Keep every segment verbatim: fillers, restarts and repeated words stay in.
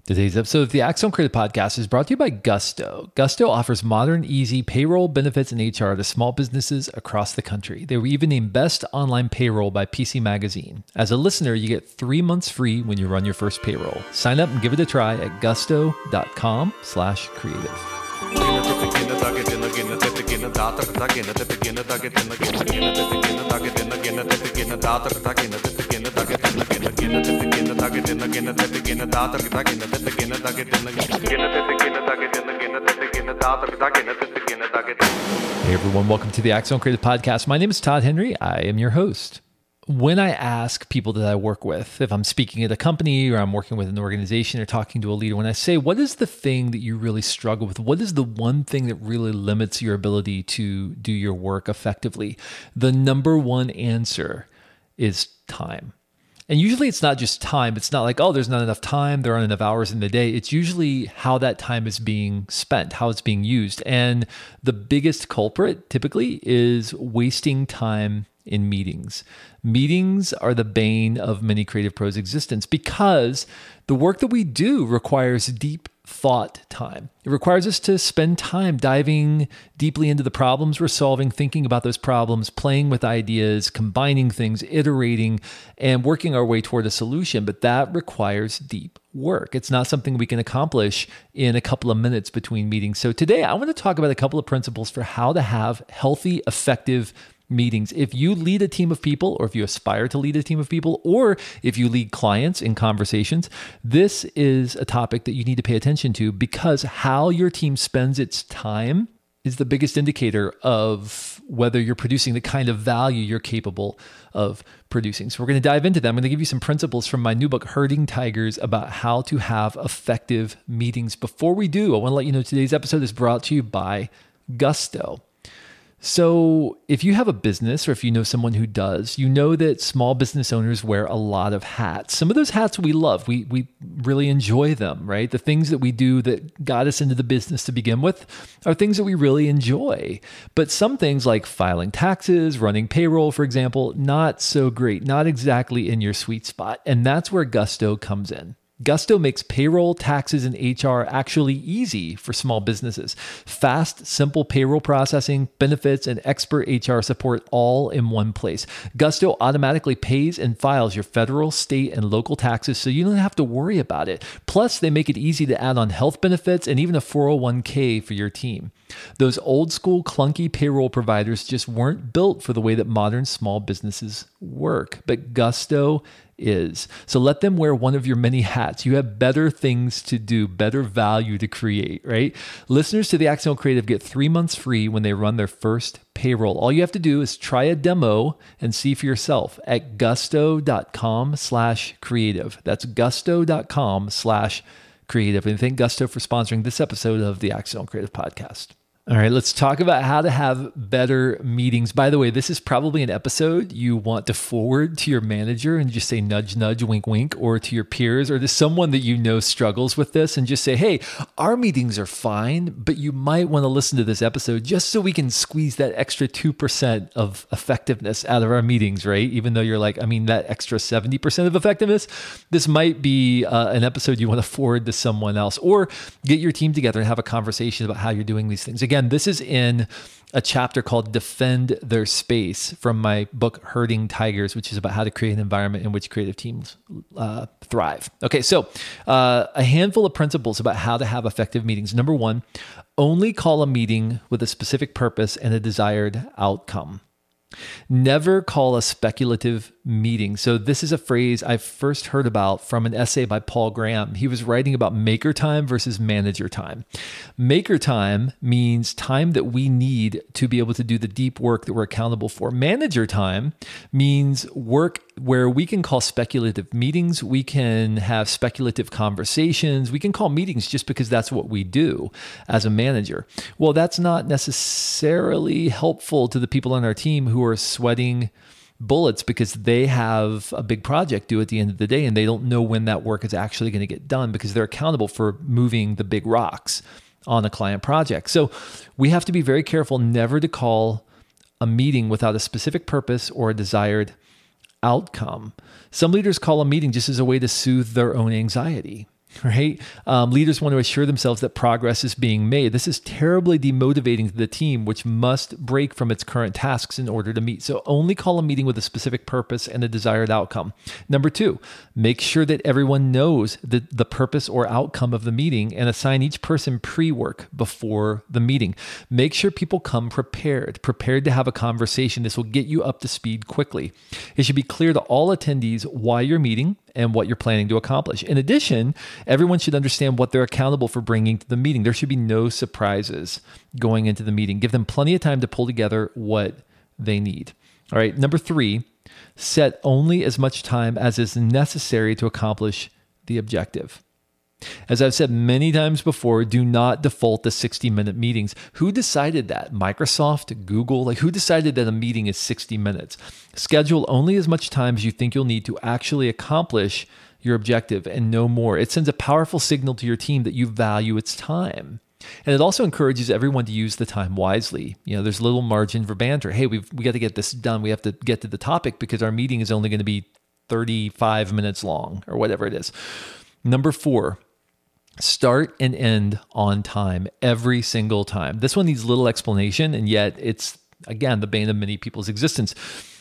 Today's episode of the Axon Creative Podcast is brought to you by Gusto. Gusto offers modern, easy payroll, benefits, and H R to small businesses across the country. They were even named Best Online Payroll by P C Magazine. As a listener, you get three months free when you run your first payroll. Sign up and give it a try at gusto.com slash creative. Hey everyone, welcome to the Axon Creative Podcast. My name is Todd Henry. I am your host. When I ask people that I work with, if I'm speaking at a company or I'm working with an organization or talking to a leader, when I say, what is the thing that you really struggle with? What is the one thing that really limits your ability to do your work effectively? The number one answer is time. And usually it's not just time. It's not like, oh, there's not enough time. There aren't enough hours in the day. It's usually how that time is being spent, how it's being used. And the biggest culprit typically is wasting time in meetings. Meetings are the bane of many creative pros' existence because the work that we do requires deep thought time. It requires us to spend time diving deeply into the problems we're solving, thinking about those problems, playing with ideas, combining things, iterating, and working our way toward a solution. But that requires deep work. It's not something we can accomplish in a couple of minutes between meetings. So today I want to talk about a couple of principles for how to have healthy, effective meetings. If you lead a team of people, or if you aspire to lead a team of people, or if you lead clients in conversations, this is a topic that you need to pay attention to because how your team spends its time is the biggest indicator of whether you're producing the kind of value you're capable of producing. So we're going to dive into that. I'm going to give you some principles from my new book, Herding Tigers, about how to have effective meetings. Before we do, I want to let you know today's episode is brought to you by Gusto. So if you have a business or if you know someone who does, you know that small business owners wear a lot of hats. Some of those hats we love. We we really enjoy them, right? The things that we do that got us into the business to begin with are things that we really enjoy. But some things like filing taxes, running payroll, for example, not so great, not exactly in your sweet spot. And that's where Gusto comes in. Gusto makes payroll, taxes, and H R actually easy for small businesses. Fast, simple payroll processing, benefits, and expert H R support all in one place. Gusto automatically pays and files your federal, state, and local taxes so you don't have to worry about it. Plus, they make it easy to add on health benefits and even a four oh one k for your team. Those old school clunky payroll providers just weren't built for the way that modern small businesses work, but Gusto is. So let them wear one of your many hats. You have better things to do, better value to create, right? Listeners to the Axon Creative get three months free when they run their first payroll. All you have to do is try a demo and see for yourself at gusto.com slash creative. That's gusto.com slash creative. And thank Gusto for sponsoring this episode of the Axon Creative Podcast. All right, let's talk about how to have better meetings. By the way, this is probably an episode you want to forward to your manager and just say nudge, nudge, wink, wink, or to your peers or to someone that you know struggles with this and just say, hey, our meetings are fine, but you might want to listen to this episode just so we can squeeze that extra two percent of effectiveness out of our meetings, right? Even though you're like, I mean, that extra seventy percent of effectiveness, this might be uh, an episode you want to forward to someone else or get your team together and have a conversation about how you're doing these things. Again, this is in a chapter called Defend Their Space from my book, Herding Tigers, which is about how to create an environment in which creative teams uh, thrive. Okay, so uh, a handful of principles about how to have effective meetings. Number one, only call a meeting with a specific purpose and a desired outcome. Never call a speculative meeting. So this is a phrase I first heard about from an essay by Paul Graham. He was writing about maker time versus manager time. Maker time means time that we need to be able to do the deep work that we're accountable for. Manager time means work where we can call speculative meetings, we can have speculative conversations, we can call meetings just because that's what we do as a manager. Well, that's not necessarily helpful to the people on our team who are sweating bullets because they have a big project due at the end of the day and they don't know when that work is actually going to get done because they're accountable for moving the big rocks on a client project. So we have to be very careful never to call a meeting without a specific purpose or a desired outcome. Some leaders call a meeting just as a way to soothe their own anxiety. right? Um, leaders want to assure themselves that progress is being made. This is terribly demotivating to the team, which must break from its current tasks in order to meet. So only call a meeting with a specific purpose and a desired outcome. Number two, make sure that everyone knows the, the purpose or outcome of the meeting and assign each person pre-work before the meeting. Make sure people come prepared, prepared to have a conversation. This will get you up to speed quickly. It should be clear to all attendees why you're meeting and what you're planning to accomplish. In addition, everyone should understand what they're accountable for bringing to the meeting. There should be no surprises going into the meeting. Give them plenty of time to pull together what they need. All right, number three, set only as much time as is necessary to accomplish the objective. As I've said many times before, do not default to sixty-minute meetings. Who decided that? Microsoft, Google? Like, who decided that a meeting is sixty minutes? Schedule only as much time as you think you'll need to actually accomplish your objective and no more. It sends a powerful signal to your team that you value its time. And it also encourages everyone to use the time wisely. You know, there's little margin for banter. Hey, we've we got to get this done. We have to get to the topic because our meeting is only going to be thirty-five minutes long or whatever it is. Number four, start and end on time every single time. This one needs little explanation, and yet it's, again, the bane of many people's existence.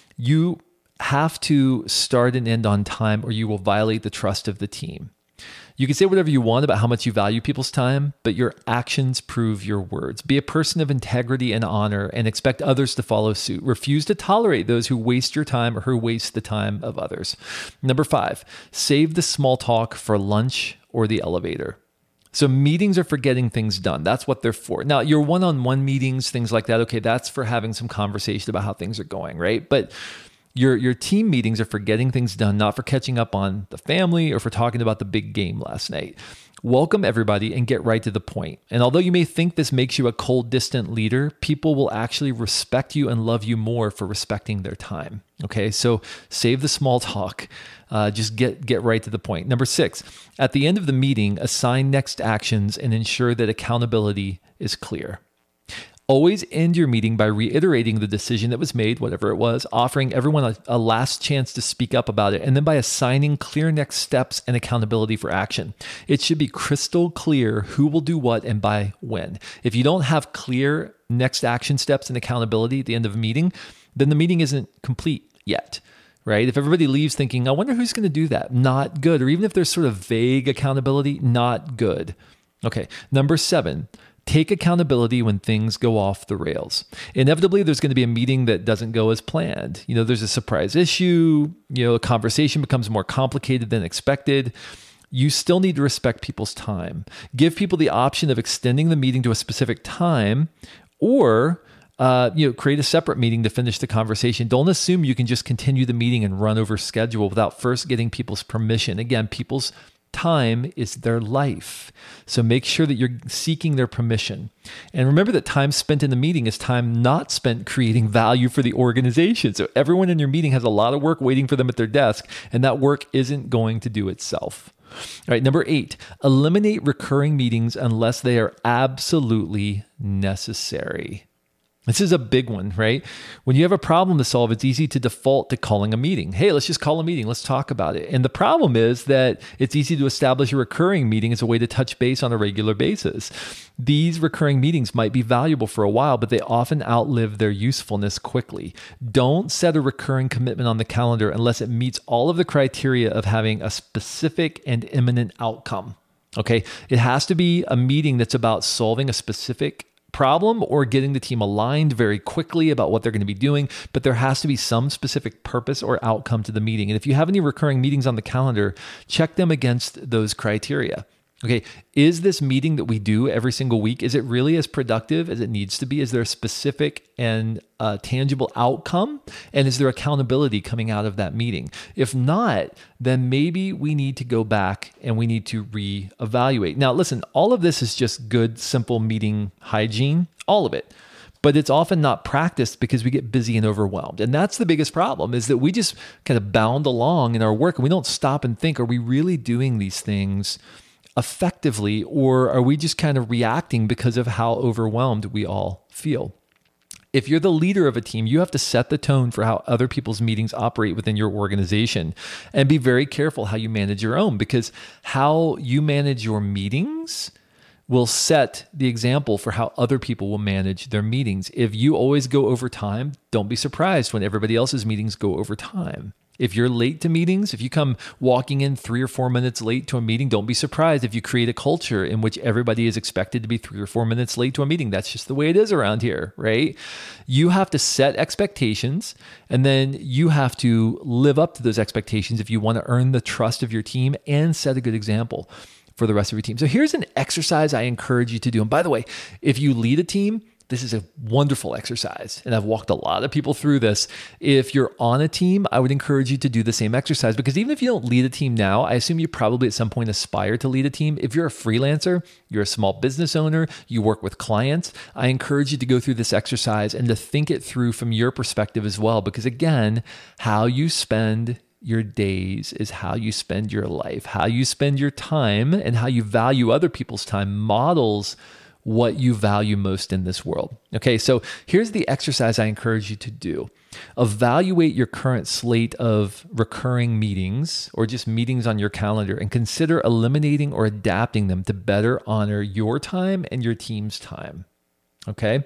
You have to start and end on time or you will violate the trust of the team. You can say whatever you want about how much you value people's time, but your actions prove your words. Be a person of integrity and honor and expect others to follow suit. Refuse to tolerate those who waste your time or who waste the time of others. Number five, save the small talk for lunch or the elevator. So meetings are for getting things done. That's what they're for. Now, your one-on-one meetings, things like that, okay, that's for having some conversation about how things are going, right? But Your your team meetings are for getting things done, not for catching up on the family or for talking about the big game last night. Welcome everybody and get right to the point. And although you may think this makes you a cold, distant leader, people will actually respect you and love you more for respecting their time. Okay, so save the small talk. Uh, just get get right to the point. Number six, at the end of the meeting, assign next actions and ensure that accountability is clear. Always end your meeting by reiterating the decision that was made, whatever it was, offering everyone a, a last chance to speak up about it, and then by assigning clear next steps and accountability for action. It should be crystal clear who will do what and by when. If you don't have clear next action steps and accountability at the end of a meeting, then the meeting isn't complete yet. Right? If everybody leaves thinking, I wonder who's going to do that, not good. Or even if there's sort of vague accountability, not good. Okay, number seven, take accountability when things go off the rails. Inevitably, there's going to be a meeting that doesn't go as planned. You know, there's a surprise issue, you know, a conversation becomes more complicated than expected. You still need to respect people's time. Give people the option of extending the meeting to a specific time or Uh, you know, create a separate meeting to finish the conversation. Don't assume you can just continue the meeting and run over schedule without first getting people's permission. Again, people's time is their life. So make sure that you're seeking their permission. And remember that time spent in the meeting is time not spent creating value for the organization. So everyone in your meeting has a lot of work waiting for them at their desk, and that work isn't going to do itself. All right, number eight, eliminate recurring meetings unless they are absolutely necessary. This is a big one, right? When you have a problem to solve, it's easy to default to calling a meeting. Hey, let's just call a meeting. Let's talk about it. And the problem is that it's easy to establish a recurring meeting as a way to touch base on a regular basis. These recurring meetings might be valuable for a while, but they often outlive their usefulness quickly. Don't set a recurring commitment on the calendar unless it meets all of the criteria of having a specific and imminent outcome. Okay? It has to be a meeting that's about solving a specific problem or getting the team aligned very quickly about what they're going to be doing, but there has to be some specific purpose or outcome to the meeting. And if you have any recurring meetings on the calendar, check them against those criteria. Okay, is this meeting that we do every single week, is it really as productive as it needs to be? Is there a specific and uh, tangible outcome? And is there accountability coming out of that meeting? If not, then maybe we need to go back and we need to reevaluate. Now, listen, all of this is just good, simple meeting hygiene, all of it. But it's often not practiced because we get busy and overwhelmed. And that's the biggest problem, is that we just kind of bound along in our work and we don't stop and think, are we really doing these things effectively, or are we just kind of reacting because of how overwhelmed we all feel? If you're the leader of a team, you have to set the tone for how other people's meetings operate within your organization, and be very careful how you manage your own, because how you manage your meetings will set the example for how other people will manage their meetings. If you always go over time, don't be surprised when everybody else's meetings go over time. If you're late to meetings, if you come walking in three or four minutes late to a meeting, don't be surprised if you create a culture in which everybody is expected to be three or four minutes late to a meeting. That's just the way it is around here, right? You have to set expectations, and then you have to live up to those expectations if you want to earn the trust of your team and set a good example for the rest of your team. So here's an exercise I encourage you to do. And by the way, if you lead a team, this is a wonderful exercise, and I've walked a lot of people through this. If you're on a team, I would encourage you to do the same exercise, because even if you don't lead a team now, I assume you probably at some point aspire to lead a team. If you're a freelancer, you're a small business owner, you work with clients, I encourage you to go through this exercise and to think it through from your perspective as well, because again, how you spend your days is how you spend your life. How you spend your time and how you value other people's time models what you value most in this world. Okay, so here's the exercise I encourage you to do. Evaluate your current slate of recurring meetings or just meetings on your calendar, and consider eliminating or adapting them to better honor your time and your team's time. Okay?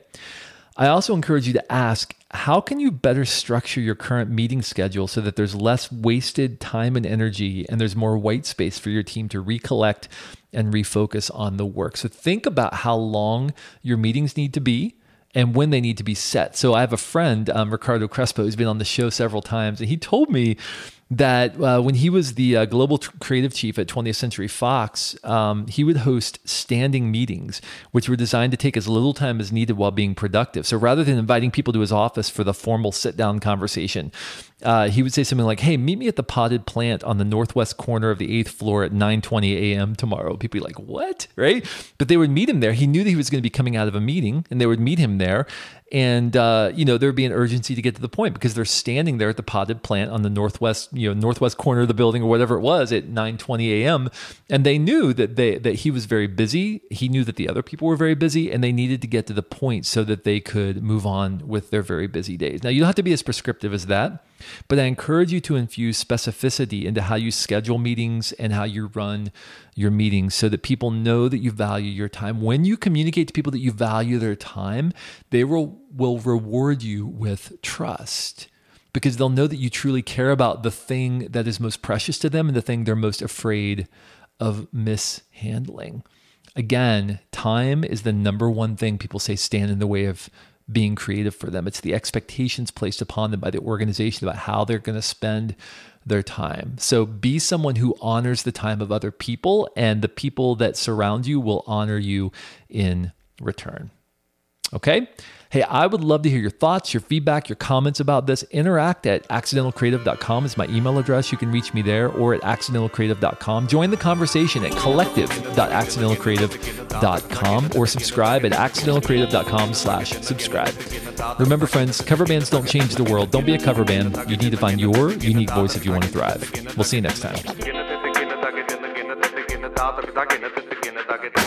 I also encourage you to ask, how can you better structure your current meeting schedule so that there's less wasted time and energy and there's more white space for your team to recollect and refocus on the work? So think about how long your meetings need to be and when they need to be set. So I have a friend, um, Ricardo Crespo, who's been on the show several times, and he told me that uh, when he was the uh, global t- creative chief at twentieth Century Fox, um, he would host standing meetings, which were designed to take as little time as needed while being productive. So rather than inviting people to his office for the formal sit-down conversation, uh, he would say something like, hey, meet me at the potted plant on the northwest corner of the eighth floor at nine twenty a.m. tomorrow. People would be like, what? Right? But they would meet him there. He knew that he was going to be coming out of a meeting, and they would meet him there. And, uh, you know, there'd be an urgency to get to the point, because they're standing there at the potted plant on the northwest, you know, northwest corner of the building or whatever it was at nine twenty a.m. And they knew that they, that he was very busy. He knew that the other people were very busy, and they needed to get to the point so that they could move on with their very busy days. Now, you don't have to be as prescriptive as that, but I encourage you to infuse specificity into how you schedule meetings and how you run your meetings so that people know that you value your time. When you communicate to people that you value their time, they will, will reward you with trust, because they'll know that you truly care about the thing that is most precious to them and the thing they're most afraid of mishandling. Again, time is the number one thing people say stand in the way of being creative for them. It's the expectations placed upon them by the organization about how they're going to spend their time. So be someone who honors the time of other people, and the people that surround you will honor you in return. Okay? Hey, I would love to hear your thoughts, your feedback, your comments about this. Interact at accidental creative dot com is my email address. You can reach me there, or at accidental creative dot com. Join the conversation at collective dot accidental creative dot com, or subscribe at accidental creative dot com slash subscribe. Remember, friends, cover bands don't change the world. Don't be a cover band. You need to find your unique voice if you want to thrive. We'll see you next time.